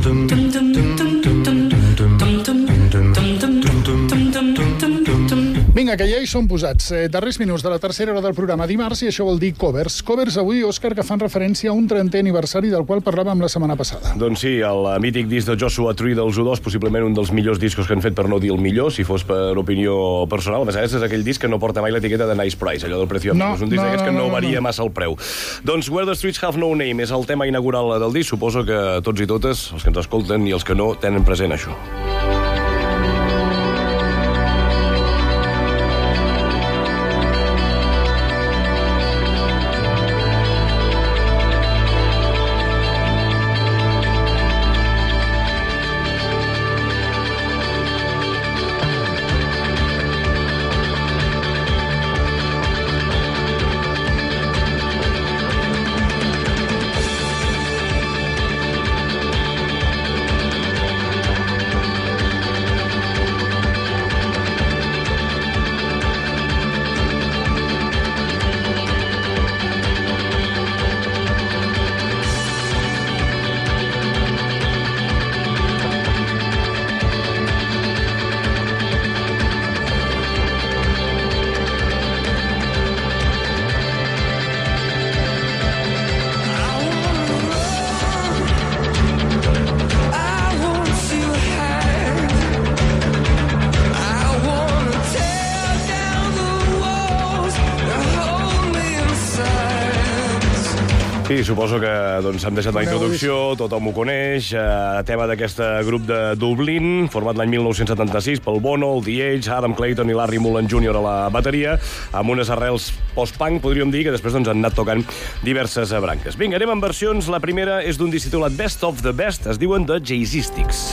Vinga, que ja hi som posats. Darrers minuts de la tercera hora del programa dimarts, i això vol dir covers. Covers avui, Òscar, que fan referència a un 30è aniversari del qual parlàvem la setmana passada. Doncs sí, el mític disc de Joshua Tree dels U2, possiblement un dels millors discos que han fet, per no dir el millor, si fos per opinió personal. A més, és aquell disc que no porta mai l'etiqueta de Nice Price, allò del precio. No, és un disc d'aquests que no varia massa el preu. Doncs Where the Streets Have No Name és el tema inaugural del disc. Suposo que tots i totes, els que ens escolten i els que no, tenen present això. Sí, suposo que hem deixat la introducció, tothom ho coneix, tema d'aquest grup de Dublín, format l'any 1976 pel Bono, el The Edge, Adam Clayton i Larry Mullen Jr. a la bateria, amb unes arrels post-punk, podríem dir, que després han anat tocant diverses branques. Vinga, anem amb versions. La primera és d'un disc titulat Best of the Best, es diuen The Jayzistics.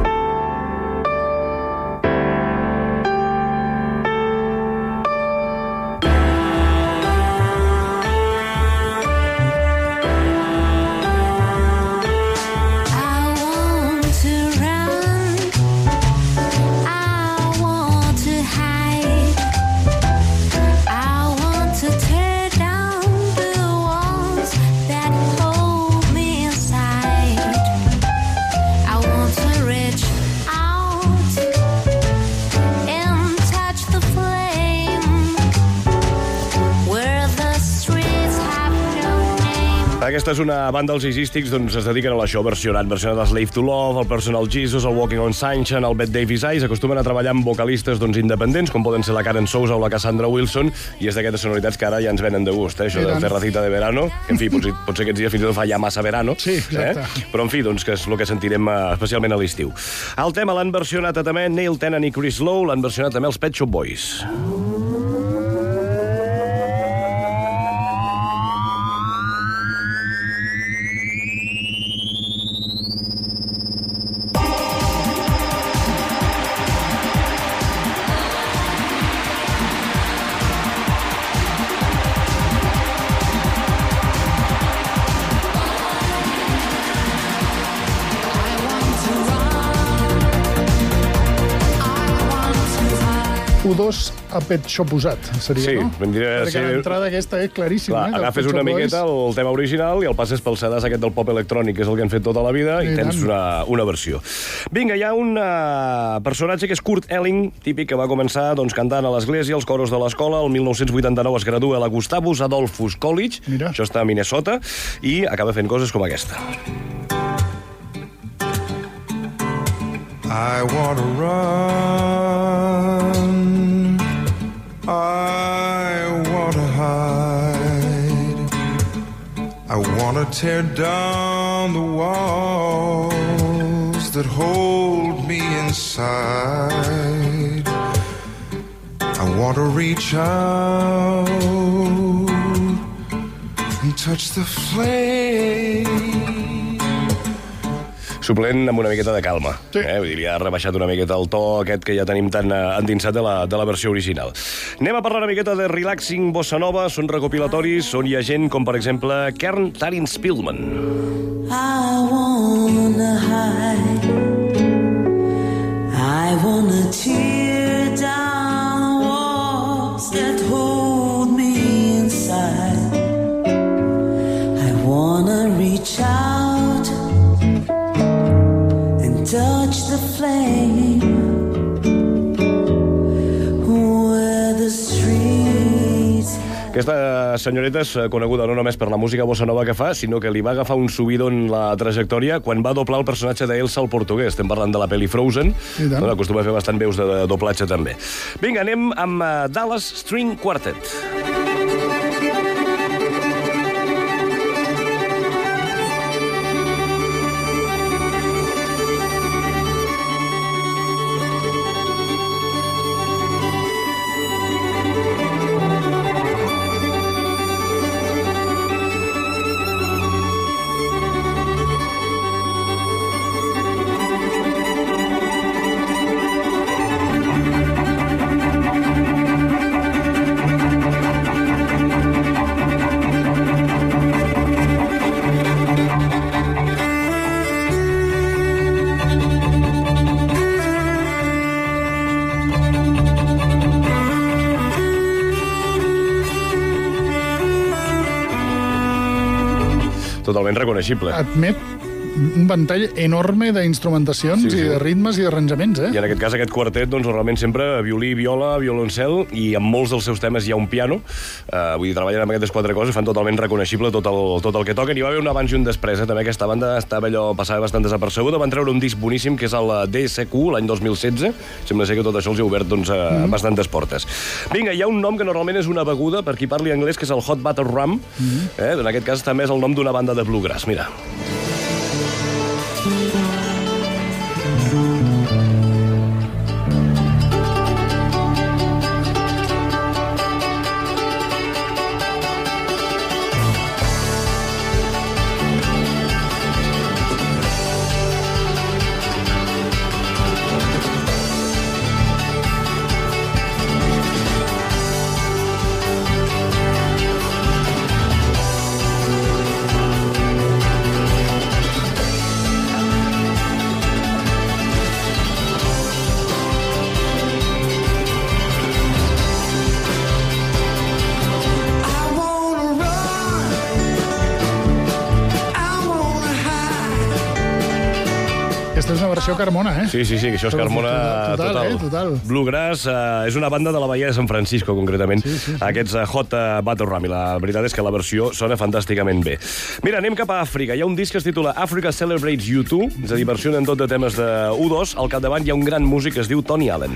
Aquesta és una banda dels Jayzistics, doncs es dediquen a l'això, versionant Slave to Love, el Personal Jesus, el Walking on Sunshine, el Bette Davis Eyes. Acostumen a treballar amb vocalistes independents, com poden ser la Karen Souza o la Cassandra Wilson, i és d'aquestes sonoritats que ara ja ens venen de gust, això de Terracita de Verano, que, en fi, potser aquests dies fins i tot fa ja massa verano. Sí, exacte. Però, en fi, doncs, que és el que sentirem especialment a l'estiu. El tema l'han versionat també Neil Tennant i Chris Lowe, l'han versionat també els Pet Shop Boys. U2 a Pet Shop usat, seria, sí, no? Perquè l'entrada aquesta és claríssima. Clar, agafes una miqueta el tema original i el passes pel sedàs aquest del pop electrònic, que és el que han fet tota la vida, i tens una versió. Vinga, hi ha un personatge que és Kurt Elling, típic, que va començar cantant a l'església, als coros de l'escola. El 1989 es gradua a la Gustavus Adolphus College, això està a Minnesota, i acaba fent coses com aquesta. I wanna run, I wanna hide, I wanna tear down the walls that hold me inside, I wanna reach out and touch the flame. Suplent amb una miqueta de calma. Sí. Vull dir, li ha rebaixat una miqueta el to aquest que ja tenim tan endinsat de la versió original. Anem a parlar una miqueta de relaxing bossa nova. Són recopilatoris on hi ha gent com, per exemple, Kern Tarin Spillman. I wanna hide, I wanna tear down walls that hold me inside, I wanna reach out touch the flame where the streets. Aquesta senyoreta és coneguda no només per la música bossa nova que fa, sinó que li va agafar un subidó en la trajectòria quan va doblar el personatge d'Elsa al portuguès. Estem parlant de la pel·li Frozen, on acostuma a fer bastant veus de doblatge també. Vinga, anem amb Dallas String Quartet. Totalment reconeixible. Admet un ventall enorme d'instrumentacions i de ritmes i d'arranjaments, I en aquest cas, aquest quartet, doncs, realment sempre violí, viola, violoncel, i en molts dels seus temes hi ha un piano. Vull dir, treballen amb aquestes quatre coses, fan totalment reconeixible tot el que toquen. Hi va haver un abans i un després, també aquesta banda passava bastant desapercebuda. Van treure un disc boníssim, que és el DSQ, l'any 2016. Sembla ser que tot això els ha obert bastantes portes. Vinga, hi ha un nom que normalment és una beguda, per qui parli anglès, que és el Hot Butter Rum. En aquest cas també és el nom d'una banda de bluegrass, mira. Aquesta és una versió Carmona, Sí, això és Carmona total. Total. Bluegrass és una banda de la Bahia de San Francisco, concretament. Aquests Hot Butter Rum, i la veritat és que la versió sona fantàsticament bé. Mira, anem cap a Àfrica. Hi ha un disc que es titula Africa Celebrates U2, és a dir, versionen tot de temes de U2. Al capdavant hi ha un gran músic que es diu Tony Allen.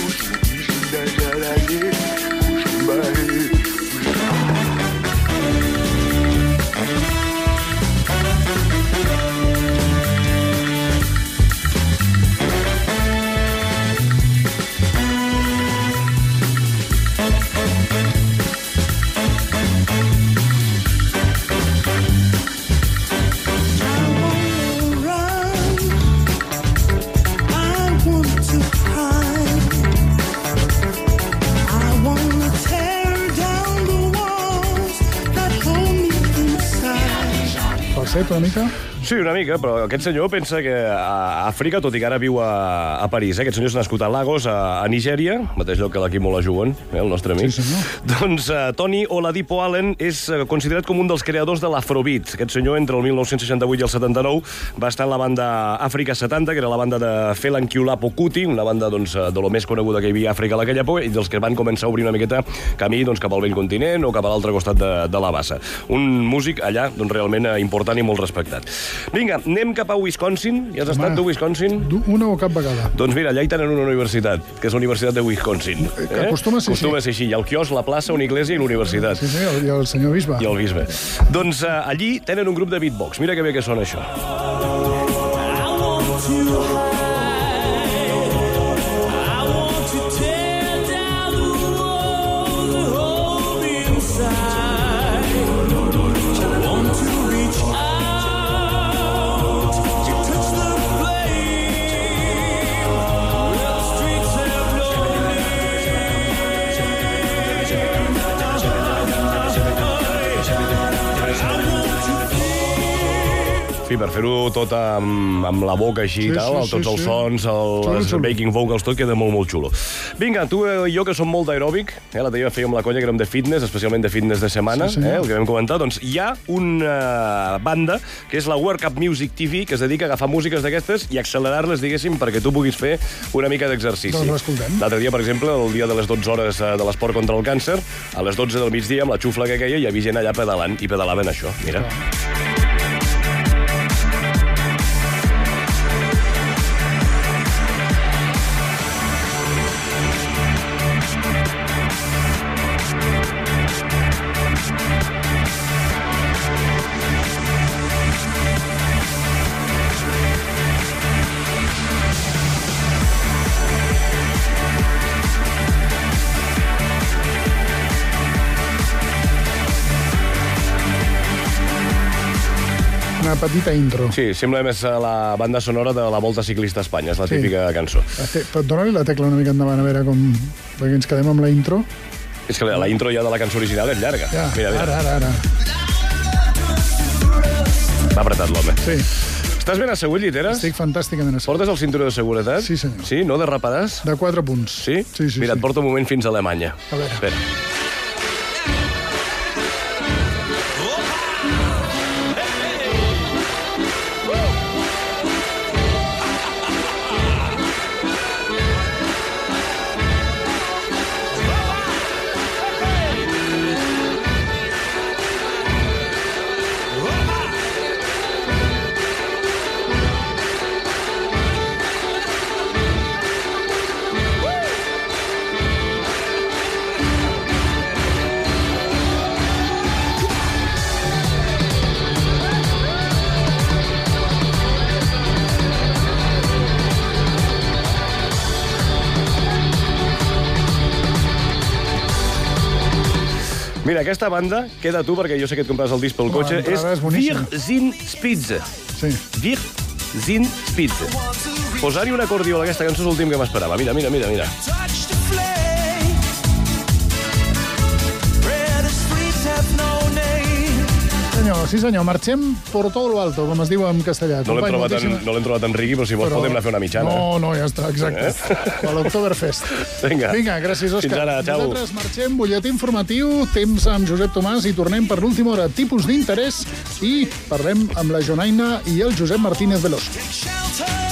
Una mica? Sí, una mica, però aquest senyor pensa que a Àfrica, tot i que ara viu a París, aquest senyor és nascut a Lagos, a Nigèria, mateix lloc que l'equip Mola juguen, el nostre amic. Sí, senyor. Doncs Tony Oladipo Allen és considerat com un dels creadors de l'Afrobeat. Aquest senyor, entre el 1968 i el 79, va estar en la banda Àfrica 70, que era la banda de Felankulapo Kuti, una banda doncs, de lo més coneguda que hi havia a Àfrica a aquella època, i dels que van començar a obrir una miqueta camí doncs, cap al vell continent o cap a l'altre costat de la bassa. Un músic allà doncs, realment important i molt respectat. Vinga, anem cap a Wisconsin. Ja has estat, tu, Wisconsin? Una o cap vegada. Doncs mira, allà hi tenen una universitat, que és la Universitat de Wisconsin. Acostuma a ser així. Hi ha el quiosc, la plaça, una iglesia i l'universitat. Sí, i el senyor bisbe. I el bisbe. Doncs allí tenen un grup de beatbox. Mira que bé que sona això. fi, per fer-ho tot amb la boca així i tal, tots els sons, els backing vocals, tot queda molt, molt xulo. Vinga, tu i jo, que som molt d'aeròbic, l'altre dia fèiem la conya que érem de fitness, especialment de fitness de setmana, el que vam comentar, doncs hi ha una banda que és la World Cup Music TV, que es dedica a agafar músiques d'aquestes i accelerar-les, diguéssim, perquè tu puguis fer una mica d'exercici. Doncs l'escoltem. L'altre dia, per exemple, el dia de les 12 hores de l'esport contra el càncer, a les 12 del migdia, amb la xufla que queia, hi havia gent allà pedalant, i pedalaven això, mira. Una petita intro. Sí, sembla més la banda sonora de la Volta Ciclista a Espanya, és la típica cançó. Però dona-li la tecla una mica endavant, a veure com... Perquè ens quedem amb la intro. És que la intro ja de la cançó original és llarga. Ja, mira. ara. M'ha apretat l'home. Sí. Estàs ben assegut, Lliteres? Estic fantàsticament assegut. Portes el cinturó de seguretat? Sí, senyor. Sí, no derraparàs? De 4 punts. Sí? Sí. Mira, et porto un moment fins a Alemanya. A veure. Espera. Mira, aquesta banda, queda tu, perquè jo sé que et compres el disc pel cotxe, és Wir sind Spitze. Sí. Wir sind Spitze. Posar-hi un acordió a aquesta cançó és l'últim que m'esperava. Mira. Sí, senyor, marxem por todo lo alto, com es diu en castellà. No l'hem trobat en Rigui, però si vols podem anar a fer una mitjana. No, ja està, exacte. A l'Oktoberfest. Vinga, gràcies, Òscar. Fins ara, xau. Nosaltres marxem, butlletí informatiu, temps amb Josep Tomàs i tornem per l'última hora, tipus d'interès, i parlem amb la Jonaina i el Josep Martínez Veloso.